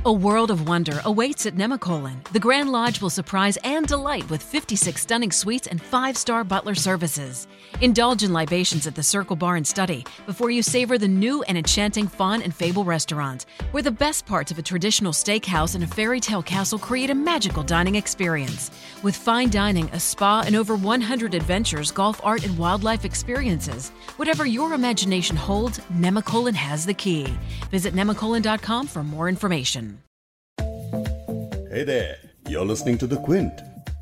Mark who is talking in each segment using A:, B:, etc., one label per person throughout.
A: A world of wonder awaits at Nemacolin. The Grand Lodge will surprise and delight with 56 stunning suites and 5-star butler services. Indulge in libations at the Circle Bar and Study before you savor the new and enchanting Fawn and Fable restaurant, where the best parts of a traditional steakhouse and a fairy tale castle create a magical dining experience. With fine dining, a spa, and over 100 adventures, golf, art, and wildlife experiences. Whatever your imagination holds, Nemacolin has the key. Visit nemacolin.com for more information.
B: Hey there, you're listening to The Quint.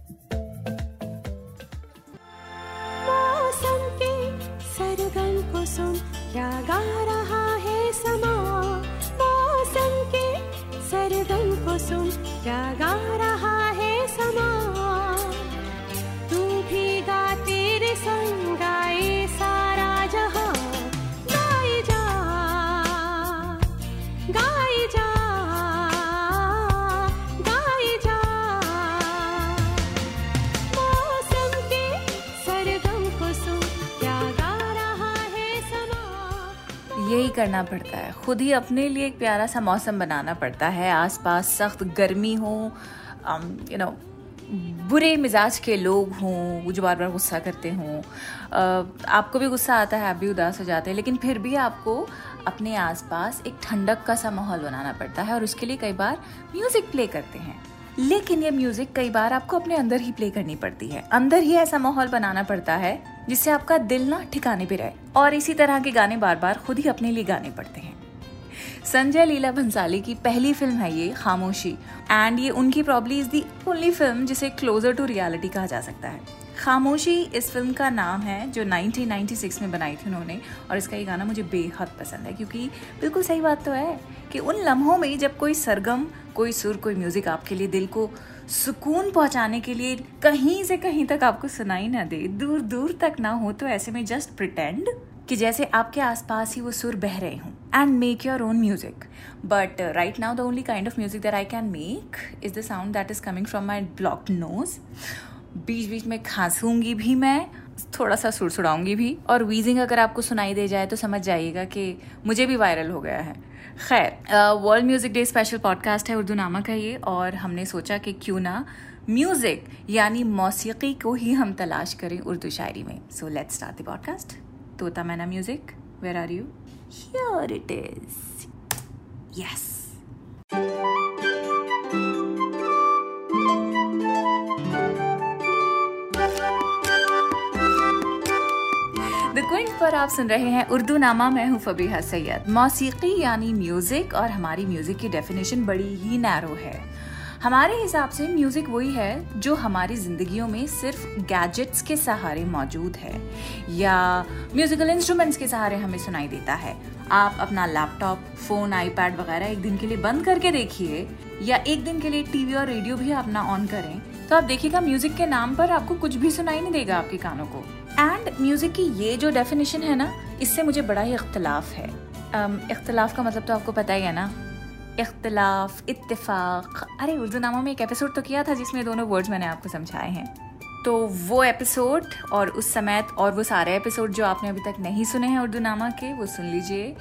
C: मौसम के सरगम को सुन क्या गा रहा है समा मौसम के सरगम को सुन क्या गा रहा है समा तू भी गा तेरे संग गाए सारा जहां गाए जा गाए जा
D: यही करना पड़ता है, खुद ही अपने लिए एक प्यारा सा मौसम बनाना पड़ता है। आसपास सख्त गर्मी हो, बुरे मिजाज के लोग हों जो बार बार गुस्सा करते हों, आपको भी गुस्सा आता है, आप भी उदास हो जाते हैं, लेकिन फिर भी आपको अपने आसपास एक ठंडक का सा माहौल बनाना पड़ता है और उसके लिए कई बार म्यूज़िक प्ले करते हैं। लेकिन ये म्यूजिक कई बार आपको अपने अंदर ही प्ले करनी पड़ती है, अंदर ही ऐसा माहौल बनाना पड़ता है जिससे आपका दिल ना ठिकाने पे रहे, और इसी तरह के गाने बार बार खुद ही अपने लिए गाने पड़ते हैं। संजय लीला भंसाली की पहली फिल्म है ये खामोशी, एंड ये उनकी probably is the only film जिसे क्लोजर टू रियलिटी कहा जा सकता है। खामोशी इस फिल्म का नाम है जो 1996 में बनाई थी उन्होंने, और इसका ये गाना मुझे बेहद पसंद है क्योंकि बिल्कुल सही बात तो है कि उन लम्हों में जब कोई सरगम, कोई सुर, कोई म्यूजिक आपके लिए दिल को सुकून पहुंचाने के लिए कहीं से कहीं तक आपको सुनाई ना दे, दूर दूर तक ना हो, तो ऐसे में जस्ट प्रिटेंड कि जैसे आपके आसपास ही वो सुर बह रहे हों and make your own music. But right now the only kind of music that I can make is the sound that is coming from my blocked nose. बीच बीच में खांसूंगी भी, मैं थोड़ा सा सुड़सुड़ाऊंगी भी, और वीजिंग अगर आपको सुनाई दे जाए तो समझ जाइएगा कि मुझे भी वायरल हो गया है। खैर, world music day special podcast है उर्दू नामा का ये, और हमने सोचा कि क्यों ना म्यूजिक यानी मौसीकी को ही हम तलाश करें उर्दू शायरी में। So let's start the podcast. तोता मैना music, where are you? Here it is. Yes. The Quint पर आप सुन रहे हैं उर्दू नामा। मैं हूं फबीहा सैयद। मौसीकी यानी म्यूजिक, और हमारी म्यूजिक की डेफिनेशन बड़ी ही नैरो है। हमारे हिसाब से म्यूजिक वही है जो हमारी जिंदगियों में सिर्फ गैजेट्स के सहारे मौजूद है या म्यूजिकल इंस्ट्रूमेंट्स के सहारे हमें सुनाई देता है। आप अपना लैपटॉप, फोन, आईपैड वगैरह एक दिन के लिए बंद करके देखिए, या एक दिन के लिए टीवी और रेडियो भी आप ना ऑन करें, तो आप देखिएगा म्यूजिक के नाम पर आपको कुछ भी सुनाई नहीं देगा आपके कानों को। एंड म्यूजिक की ये जो डेफिनेशन है ना, इससे मुझे बड़ा ही इख्तलाफ है। इख्तलाफ का मतलब तो आपको पता ही है ना, इख्तलाफ, इत्तेफाक। अरे उर्दू नामा में एक एपिसोड तो किया था जिसमें दोनों वर्ड्स मैंने आपको समझाए हैं, तो वो एपिसोड और उस समय और वो सारे एपिसोड जो आपने अभी तक नहीं सुने हैं उर्दू नामा के, वो सुन लीजिए।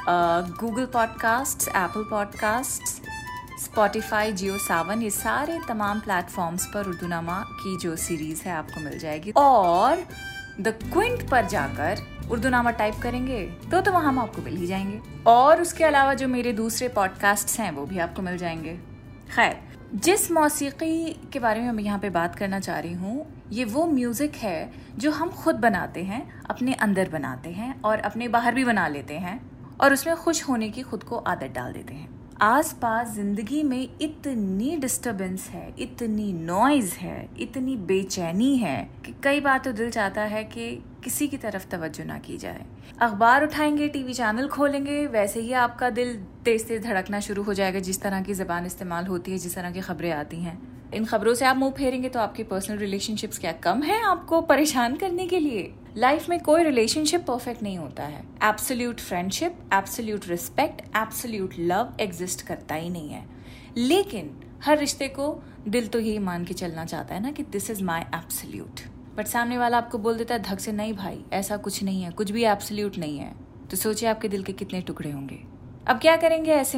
D: Google podcast, Apple podcast, Spotify, Jio Saavn, ये सारे तमाम प्लेटफॉर्म्स पर उर्दू नामा की जो सीरीज है आपको मिल जाएगी। और द क्विंट पर जाकर उर्दू नामा टाइप करेंगे तो वहां हम आपको मिल ही जाएंगे, और उसके अलावा जो मेरे दूसरे पॉडकास्ट्स हैं वो भी आपको मिल जाएंगे। खैर, जिस मौसीकी के बारे में मैं यहाँ पे बात करना चाह रही हूँ, ये वो म्यूजिक है जो हम खुद बनाते हैं, अपने अंदर बनाते हैं और अपने बाहर भी बना लेते हैं, और उसमें खुश होने की खुद को आदत डाल देते हैं। आसपास जिंदगी में इतनी डिस्टर्बेंस है, इतनी नॉइज है, इतनी बेचैनी है कि कई बार तो दिल चाहता है कि किसी की तरफ तवज्जो ना की जाए। अखबार उठाएंगे, टीवी चैनल खोलेंगे, वैसे ही आपका दिल तेज तेज धड़कना शुरू हो जाएगा। जिस तरह की ज़बान इस्तेमाल होती है, जिस तरह की खबरें आती हैं, इन खबरों से आप मुंह फेरेंगे तो आपके पर्सनल रिलेशनशिप्स क्या कम है आपको परेशान करने के लिए? लाइफ में कोई रिलेशनशिप परफेक्ट नहीं होता है। Absolute friendship, absolute respect, absolute love exist करता ही नहीं है। लेकिन हर रिश्ते को दिल तो यही मान के चलना चाहता है ना कि this is my absolute, but सामने वाला आपको बोल देता है धक से, नहीं भाई ऐसा कुछ नहीं है, कुछ भी एब्सोल्यूट नहीं है। तो सोचिए आपके दिल के कितने टुकड़े होंगे। अब क्या करेंगे ऐसे में आप?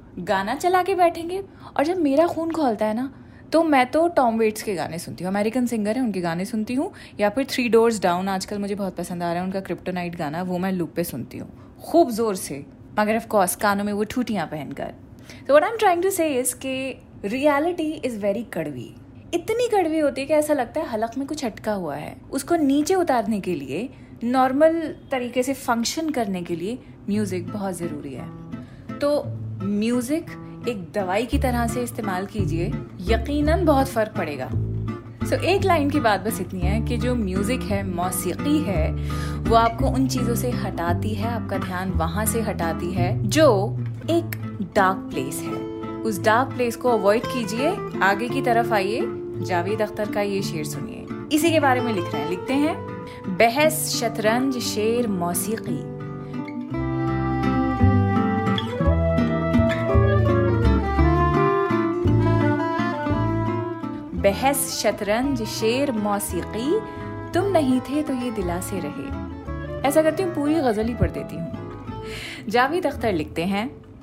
D: गाना चला के बैठेंगे। और जब मेरा खून खौलता है ना, तो मैं तो टॉम वेट्स के गाने सुनती हूँ, अमेरिकन सिंगर है, उनके गाने सुनती हूँ, या फिर 3 Doors Down आजकल मुझे बहुत पसंद आ रहा है, उनका क्रिप्टोनाइट गाना, वो मैं लूप पे सुनती हूँ खूब ज़ोर से, मगर ऑफ कोर्स कानों में वो ठूटियाँ पहनकर। तो what I am trying to say is कि रियलिटी इज़ वेरी कड़वी, इतनी कड़वी होती है कि ऐसा लगता है हलक में कुछ अटका हुआ है। उसको नीचे उतारने के लिए, नॉर्मल तरीके से फंक्शन करने के लिए म्यूज़िक बहुत ज़रूरी है। तो म्यूज़िक एक दवाई की तरह से इस्तेमाल कीजिए, यकीनन बहुत फ़र्क पड़ेगा। सो एक लाइन की बात बस इतनी है कि जो म्यूज़िक है, मौसीकी है, वो आपको उन चीज़ों से हटाती है, आपका ध्यान वहाँ से हटाती है जो एक डार्क प्लेस है। उस डार्क प्लेस को अवॉइड कीजिए, आगे की तरफ आइए। जावेद अख्तर का ये शेर सुनिए, इसी के बारे में लिख रहे हैं, लिखते हैं, बहस शतरंज शेर मौसीकी, बहस शतरंज शेर मौसीकी, तुम नहीं थे तो ये दिलासे रहे। ऐसा करती हूँ, पूरी गजल ही पढ़ देती हूँ। जावेद अख्तर लिखते हैं,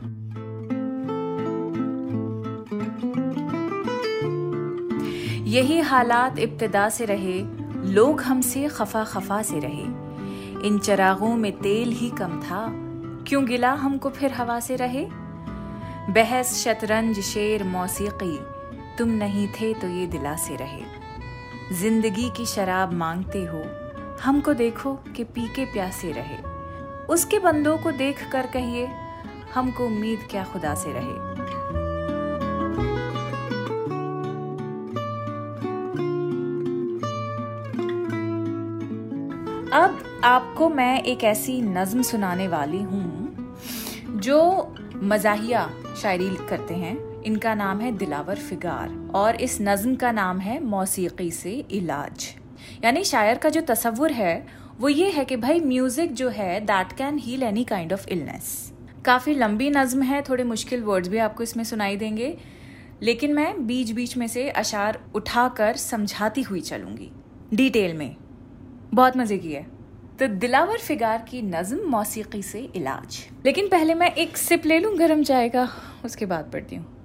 D: यही हालात इब्तिदा से रहे, लोग हमसे खफा खफा से रहे, इन चरागों में तेल ही कम था, क्यों गिला हमको फिर हवा से रहे। बहस शतरंज शेर मौसीकी, तुम नहीं थे तो ये दिलासे रहे, जिंदगी की शराब मांगते हो, हमको देखो कि पी के प्यासे रहे, उसके बंदों को देख कर कहिए, हमको उम्मीद क्या खुदा से रहे। अब आपको मैं एक ऐसी नज्म सुनाने वाली हूँ जो मज़ाहिया शायरी करते हैं। इनका नाम है दिलावर फिगार और इस नज्म का नाम है मौसीकी से इलाज। यानी शायर का जो तसव्वुर है वो ये है कि भाई म्यूजिक जो है that can heal any kind of illness. काफ़ी लंबी नज्म है, थोड़े मुश्किल वर्ड्स भी आपको इसमें सुनाई देंगे, लेकिन मैं बीच बीच में से अशार उठाकर समझाती हुई चलूंगी डिटेल में। बहुत मज़े की है। तो दिलावर फिगार की नज्म मौसीकी से इलाज। लेकिन पहले मैं एक सिप ले लूं गर्म चाय का, उसके बाद पढ़ती हूँ।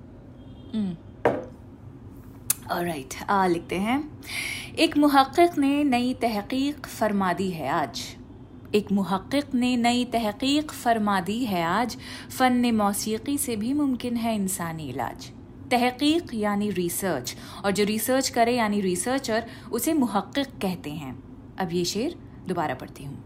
D: ऑलराइट, लिखते हैं, एक मुहक्किक ने नई तहकीक फरमा दी है आज, एक मुहक्किक ने नई तहकीक फरमा दी है आज, फन मौसीकी से भी मुमकिन है इंसानी इलाज। तहकीक यानी रिसर्च, और जो रिसर्च करे यानी रिसर्चर, उसे मुहक्किक कहते हैं। अब ये शेर दोबारा पढ़ती हूँ।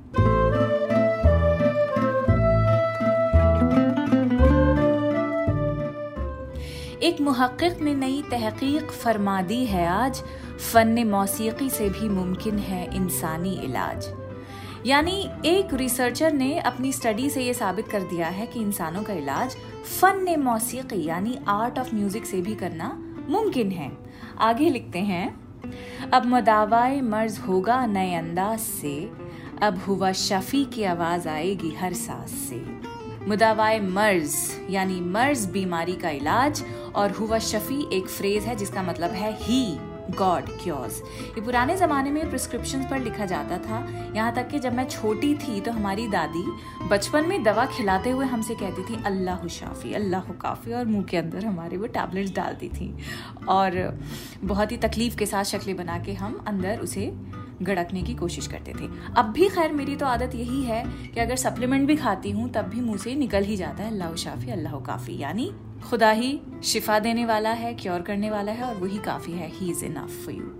D: एक मुहक्किक ने नई तहकीक फरमा दी है आज, फन मौसीकी से भी मुमकिन है इंसानी इलाज। यानी एक रिसर्चर ने अपनी स्टडी से ये साबित कर दिया है कि इंसानों का इलाज फन मौसीकी यानी आर्ट ऑफ म्यूजिक से भी करना मुमकिन है। आगे लिखते हैं, अब मुदावाए मर्ज होगा नए अंदाज से, अब हुआ शफी की आवाज आएगी हर सांस से। मुदावाए मर्ज यानी मर्ज बीमारी का इलाज, और हुआ शफी एक फ्रेज है जिसका मतलब है ही गॉड क्योर्स। ये पुराने ज़माने में प्रिस्क्रिप्शन पर लिखा जाता था। यहाँ तक कि जब मैं छोटी थी तो हमारी दादी बचपन में दवा खिलाते हुए हमसे कहती थी अल्लाह शाफी अल्लाह काफ़ी, और मुंह के अंदर हमारे वो टैबलेट्स डालती थी और बहुत ही तकलीफ़ के साथ शक्लें बना के हम अंदर उसे गड़कने की कोशिश करते थे। अब भी खैर मेरी तो आदत यही है कि अगर सप्लीमेंट भी खाती हूँ तब भी मुंह से निकल ही जाता है अल्लाह शाफी अल्लाह काफ़ी, यानी खुदा ही शिफा देने वाला है, क्योर करने वाला है, और वही काफ़ी है, he is enough for you.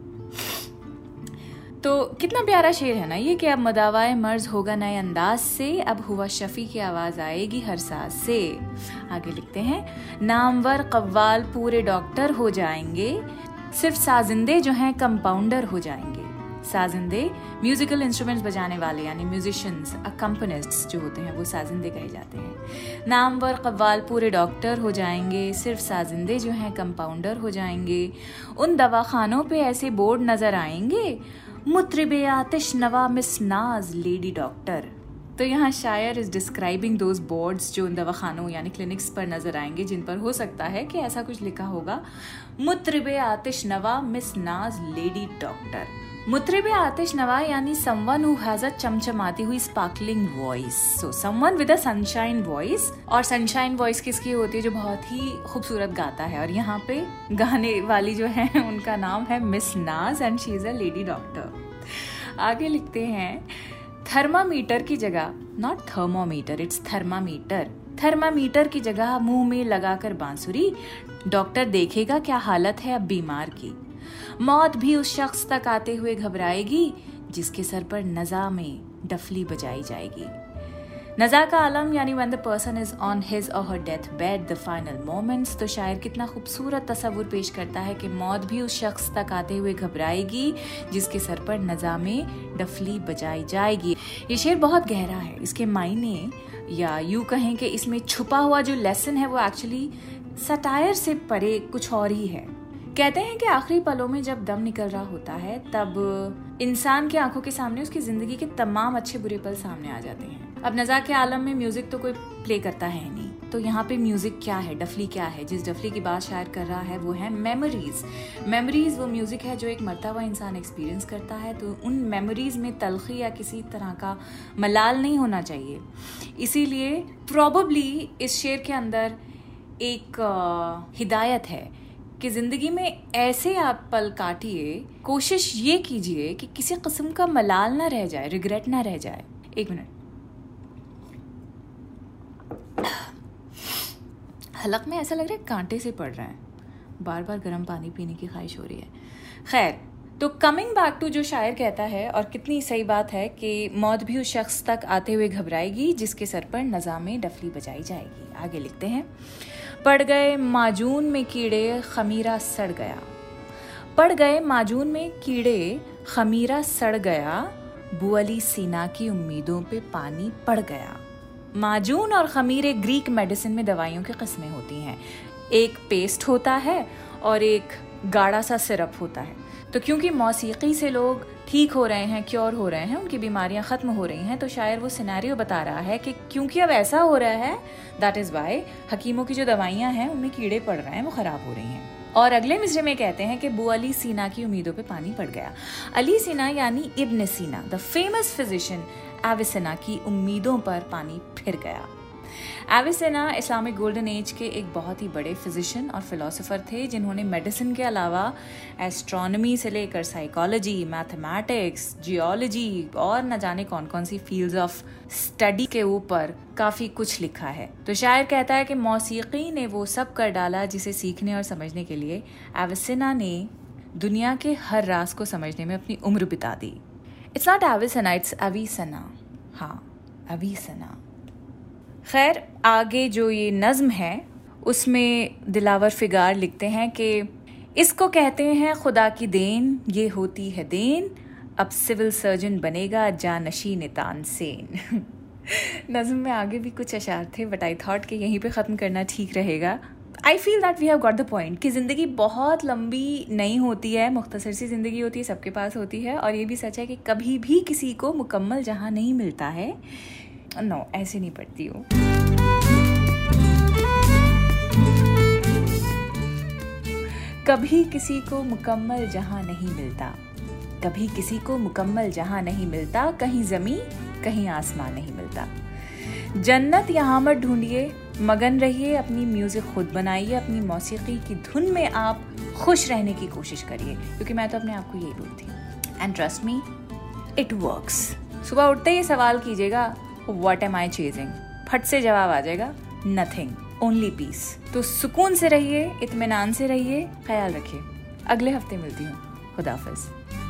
D: तो कितना प्यारा शेर है ना ये, कि अब मदावाए मर्ज होगा नए अंदाज से, अब हुआ शफी की आवाज़ आएगी हर सांस से। आगे लिखते हैं, नामवर कव्वाल पूरे डॉक्टर हो जाएंगे, सिर्फ साजिंदे जो हैं कंपाउंडर हो जाएंगे। साजिंदे म्यूजिकल इंस्ट्रूमेंट्स बजाने वाले यानी म्यूजिशियंस, अकम्पनिस्ट्स जो होते हैं वो साजिंदे कहे जाते हैं। नामवर कव्वाल पूरे डॉक्टर हो जाएंगे, सिर्फ साजिंदे जो हैं कंपाउंडर हो जाएंगे। उन दवाखानों पे ऐसे बोर्ड नजर आएंगे, मुतरिबे आतिश नवा मिस नाज लेडी डॉक्टर। तो यहाँ शायर इज डिस्क्राइबिंग दोज बोर्ड्स जो उन दवाखानों यानी क्लिनिक्स पर नजर आएंगे, जिन पर हो सकता है कि ऐसा कुछ लिखा होगा, मुतरिबे आतिश नवा मिस नाज लेडी डॉक्टर। मुतरिब आतिश नवा यानी someone who has a चमचमाती हुई sparkling voice. So someone with a sunshine voice. और sunshine voice किसकी होती है? जो बहुत ही खूबसूरत गाता है. और यहाँ पे गाने वाली जो है उनका नाम है Miss Naaz and she is a lady doctor. आगे लिखते हैं, थर्मामीटर की जगह, not thermometer, it's thermometer. Thermometer की जगह मुंह में लगाकर बांसुरी, डॉक्टर देखेगा क्या हालत है अब बीमार की. मौत भी उस शख्स तक आते हुए घबराएगी जिसके सर पर नज़ा में डफली बजाई जाएगी. नज़ा का आलम यानी when the person is on his or her death bed, the final moments. तो शायर कितना खूबसूरत तस्वुर पेश करता है कि मौत भी उस शख्स तक आते हुए घबराएगी जिसके सर पर नज़ा में डफली बजाई जाएगी. ये शेर बहुत गहरा है. इसके मायने या यूँ कहें कि इसमें छुपा हुआ जो लेसन है वो एक्चुअली सटायर से परे कुछ और ही है. कहते हैं कि आखिरी पलों में जब दम निकल रहा होता है तब इंसान की आंखों के सामने उसकी जिंदगी के तमाम अच्छे बुरे पल सामने आ जाते हैं. अब नज़ा के आलम में म्यूजिक तो कोई प्ले करता है नहीं, तो यहाँ पे म्यूजिक क्या है, डफली क्या है? जिस डफली की बात शायर कर रहा है वो है मेमोरीज. मेमोरीज वो म्यूजिक है जो एक मरता हुआ इंसान एक्सपीरियंस करता है. तो उन मेमोरीज में तलखी या किसी तरह का मलाल नहीं होना चाहिए. इसीलिए प्रोबेबली इस शेर के अंदर एक हिदायत है कि जिंदगी में ऐसे आप पल काटिए, कोशिश ये कीजिए कि किसी किस्म का मलाल ना रह जाए, रिग्रेट ना रह जाए. एक मिनट, हलक में ऐसा लग रहा है कांटे से पड़ रहा है. बार बार गर्म पानी पीने की ख्वाहिश हो रही है. खैर, तो कमिंग बैक टू जो शायर कहता है, और कितनी सही बात है कि मौत भी उस शख्स तक आते हुए घबराएगी जिसके सर पर नज़ा में डफली बजाई जाएगी. आगे लिखते हैं, पड़ गए माजून में कीड़े खमीरा सड़ गया. पड़ गए माजून में कीड़े खमीरा सड़ गया, बुअली सीना की उम्मीदों पे पानी पड़ गया. माजून और खमीरे ग्रीक मेडिसिन में दवाइयों की किस्में होती हैं. एक पेस्ट होता है और एक गाढ़ा सा सिरप होता है. तो क्योंकि मौसीकी से लोग ठीक हो रहे हैं, क्योर हो रहे हैं, उनकी बीमारियां ख़त्म हो रही हैं, तो शायर वो सिनेरियो बता रहा है कि क्योंकि अब ऐसा हो रहा है, दैट इज़ वाई हकीमों की जो दवाइयां हैं उनमें कीड़े पड़ रहे हैं, वो ख़राब हो रही हैं. और अगले मिसरे में कहते हैं कि बू अली सीना की उम्मीदों पे पानी पड़ गया. अली सीना यानी इब्न सीना, द फेमस फिजिशियन एविसेना की उम्मीदों पर पानी फिर गया. एविसेना इस्लामिक गोल्डन एज के एक बहुत ही बड़े फिजिशियन और फिलोसोफर थे जिन्होंने मेडिसिन के अलावा एस्ट्रोनॉमी से लेकर साइकोलॉजी, मैथमेटिक्स, जियोलॉजी और न जाने कौन कौन सी फील्ड्स ऑफ स्टडी के ऊपर काफ़ी कुछ लिखा है. तो शायर कहता है कि मौसीकी ने वो सब कर डाला जिसे सीखने और समझने के लिए एविसेना ने दुनिया के हर राज को समझने में अपनी उम्र बिता दी. It's not Avicenna, it's Avicenna. हाँ, अवीसेना. खैर, आगे जो ये नज़्म है उसमें दिलावर फिगार लिखते हैं कि इसको कहते हैं खुदा की देन, ये होती है देन, अब सिविल सर्जन बनेगा जानशी तानसेन. नज़्म में आगे भी कुछ अशार थे, बट आई थॉट कि यहीं पे ख़त्म करना ठीक रहेगा. I feel that we have got the point कि ज़िंदगी बहुत लंबी नहीं होती है, मुख्तसर सी ज़िंदगी होती है, सबके पास होती है. और ये भी सच है कि कभी भी किसी को मुकम्मल जहाँ नहीं मिलता है. नो, ऐसे नहीं पढ़ती हूँ. कभी किसी को मुकम्मल जहाँ नहीं मिलता, कभी किसी को मुकम्मल जहाँ नहीं मिलता, कहीं ज़मीं कहीं आसमान नहीं मिलता. जन्नत यहाँ मत ढूंढिए, मगन रहिए, अपनी म्यूज़िक खुद बनाइए, अपनी मौसीकी की धुन में आप खुश रहने की कोशिश करिए, क्योंकि मैं तो अपने आप को यही बोलती हूँ. And trust me, it works. सुबह उठते ही सवाल कीजिएगा, What am I chasing? फट से जवाब आ जाएगा, Nothing, only peace. तो सुकून से रहिए, इत्मीनान से रहिए, ख्याल रखिए. अगले हफ्ते मिलती हूँ. खुदा हाफिज़.